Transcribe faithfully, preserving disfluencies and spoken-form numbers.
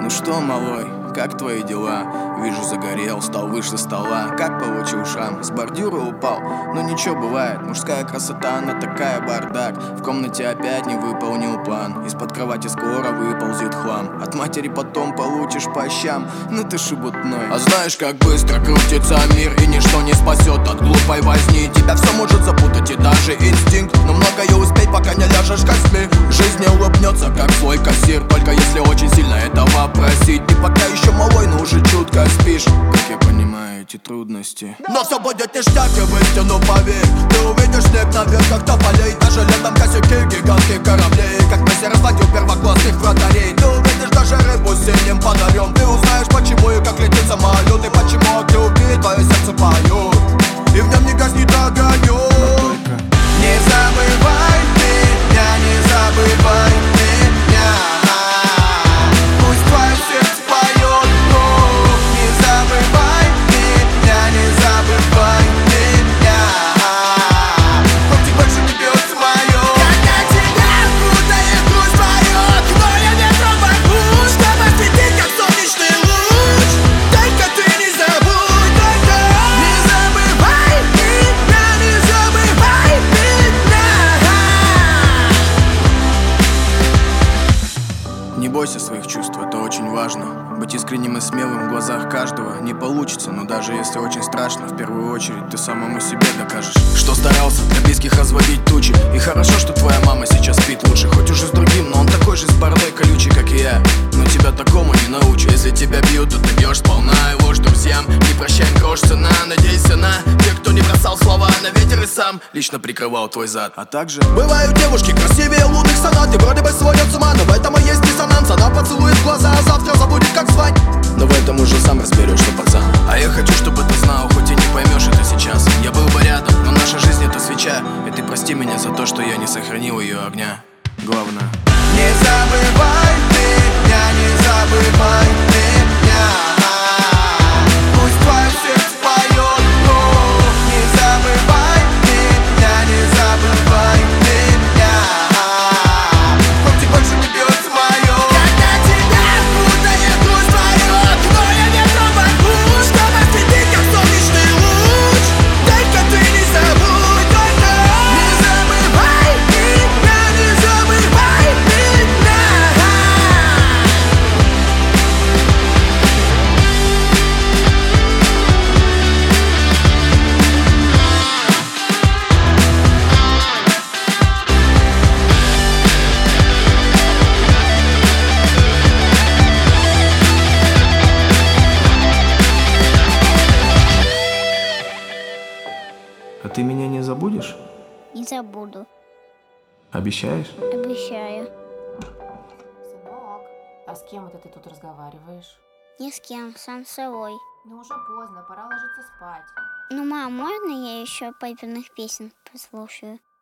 Ну что, малой, как твои дела? Вижу, загорел, стал выше стола. Как получил шрам? С бордюра упал? Ну ничего, бывает, мужская красота, она такая бардак. В комнате опять не выполнил план. Из-под кровати скоро выползет хлам. От матери потом получишь по щам. Ну ты шебутной. А знаешь, как быстро крутится мир, и ничто не спасет от глупой возни. Тебя все может запутать и даже инстинкт. Но многое успеть, пока не ляжешь костьми. Жизнь не улыбнется, как свой кассир, только если очень сильно этого просить. Ты пока еще малой, но уже чутко спишь. Как я понимаю эти трудности. Но все будет ништяк, и в истину поверь. Ты увидишь снег на ветках тополей. Даже летом косяки гигантских кораблей. Как Месси разводил первоклассных вратарей. Ты увидишь даже рыбу с синим фонарем. Ты узнаешь, почему и как летит самолет. И почему огни убили, твое сердце поет, и в нем не гаснет огонек. Не забывай меня, не забывай меня. Пусть твое сердце поет, но не забывай меня, не забывай меня. Хоть и больше не бьется мое. Когда тебя путает, грусть поет, но я ветром возьму, чтобы светить, как солнечный луч. Только ты не забудь, только не забывай меня, не забывай меня. Не бойся своих чувств, это очень важно. Быть искренним и смелым в глазах каждого не получится, но даже если очень страшно, в первую очередь ты самому себе докажешь, что старался для близких разводить тучи. И хорошо, что твоя мама сейчас спит лучше, хоть уже с другим, но он такой же с бородой колючий, как и я. Но тебя такому не научу. Если тебя бьют, то ты бьешь сполна. И ложь друзьям не прощаем, грош цена. Надейся на тех, кто не бросал слова на ветер и сам лично прикрывал твой зад. А также бывают девушки красивее лунных сонат, и вроде бы сводят с ума, но в этом и есть диссонанс. Она поцелует в глаза, а завтра забудет, как звать. Но в этом уже сам разберешься, пацан. А я хочу, чтобы ты знал, хоть и не поймешь это сейчас. Я был бы рядом, но наша жизнь это свеча. И ты прости меня за то, что я не сохранил ее огня. Главное, не забывай меня, не забывай меня. Пусть твое сердце поет, но не забывай меня, не забывай меня. Хоть и больше не бьется мое. Когда тебя путает, грусть поет, но я ветром возьму, чтобы светить, как солнечный луч. Только ты не забудь, только не забывай меня, не забывай меня. А ты меня не забудешь? Не забуду, Обещаешь? обещаю. Сынок, а с кем это ты тут разговариваешь? Ни с кем, сам с собой. Ну уже поздно, пора ложиться спать. Ну, мам, можно я еще папиных песен послушаю?